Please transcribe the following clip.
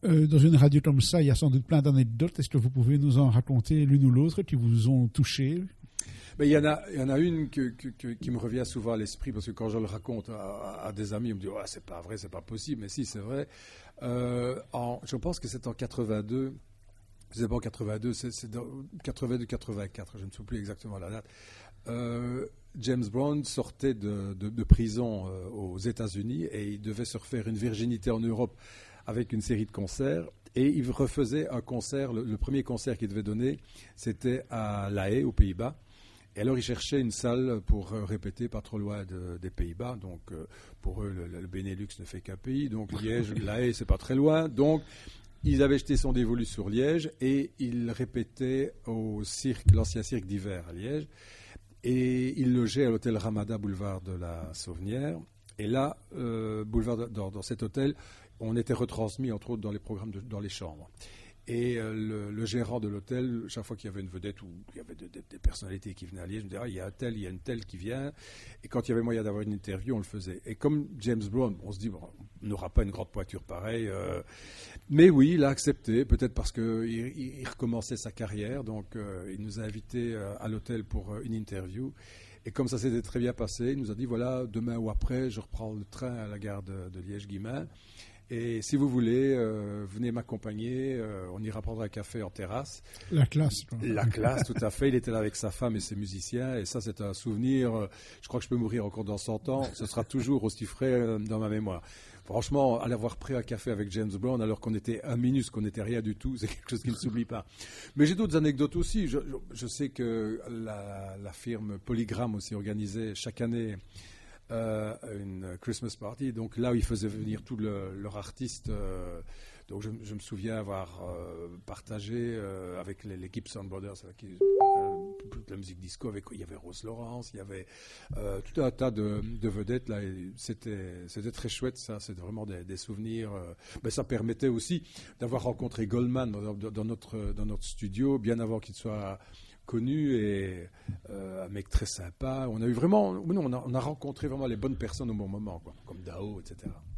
Dans une radio comme ça, il y a sans doute plein d'anecdotes. Est-ce que vous pouvez nous en raconter l'une ou l'autre qui vous ont touché? Mais il y en a une qui me revient souvent à l'esprit, parce que quand je le raconte à des amis, on me dit oh, c'est pas vrai, c'est pas possible. Mais si, c'est vrai. Je pense que c'est en 82. C'est pas en 82, c'est dans 82-84, je ne me souviens plus exactement la date. James Brown sortait de prison aux États-Unis et il devait se refaire une virginité en Europe avec une série de concerts. Et il refaisait un concert, le premier concert qu'il devait donner, c'était à La Haye, aux Pays-Bas. Et alors il cherchait une salle pour répéter, pas trop loin des Pays-Bas. Donc pour eux, le Benelux ne fait qu'un pays. Donc Liège, La Haye, c'est pas très loin. Donc ils avaient jeté son dévolu sur Liège et ils répétaient au cirque, l'ancien cirque d'hiver à Liège. Et ils logeaient à l'hôtel Ramada, boulevard de la Sauvenière. Et là, dans cet hôtel, on était retransmis, entre autres, dans les programmes dans les chambres. Et le gérant de l'hôtel, chaque fois qu'il y avait une vedette ou il y avait des personnalités qui venaient à Liège, je me disais, il y a un tel, il y a une telle qui vient. Et quand il y avait moyen d'avoir une interview, on le faisait. Et comme James Brown, on se dit, bon, on n'aura pas une grande pointure pareille. Mais oui, il a accepté, peut-être parce qu'il recommençait sa carrière. Donc, il nous a invités à l'hôtel pour une interview. Et comme ça s'était très bien passé, il nous a dit, voilà, demain ou après, je reprends le train à la gare de Liège-Guillemins. Et si vous voulez, venez m'accompagner, on ira prendre un café en terrasse. La classe, quoi. La classe, tout à fait. Il était là avec sa femme et ses musiciens. Et ça, c'est un souvenir. Je crois que je peux mourir encore dans 100 ans. Ce sera toujours aussi frais dans ma mémoire. Franchement, aller avoir pris un café avec James Brown alors qu'on était un minus, qu'on n'était rien du tout, c'est quelque chose qui ne s'oublie pas. Mais j'ai d'autres anecdotes aussi. Je sais que la firme Polygram aussi organisait chaque année une Christmas party, donc là où ils faisaient venir tous leurs artistes. Donc je me souviens avoir partagé avec l'équipe Sound Brothers, toute la musique disco, il y avait Rose Lawrence, il y avait tout un tas de vedettes là. C'était très chouette, ça. C'était vraiment des souvenirs. Mais ça permettait aussi d'avoir rencontré Goldman dans notre studio bien avant qu'il soit connu, et un mec très sympa. On a eu vraiment, on a rencontré vraiment les bonnes personnes au bon moment, quoi, comme Dao, etc.